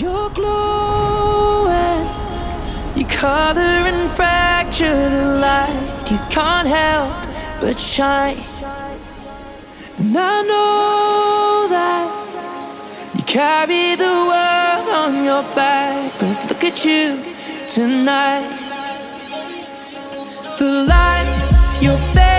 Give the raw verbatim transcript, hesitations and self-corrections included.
You're glowing, you color and fracture the light. You can't help but shine. And I know that you carry the world on your back, but look at you tonight. The lights, your face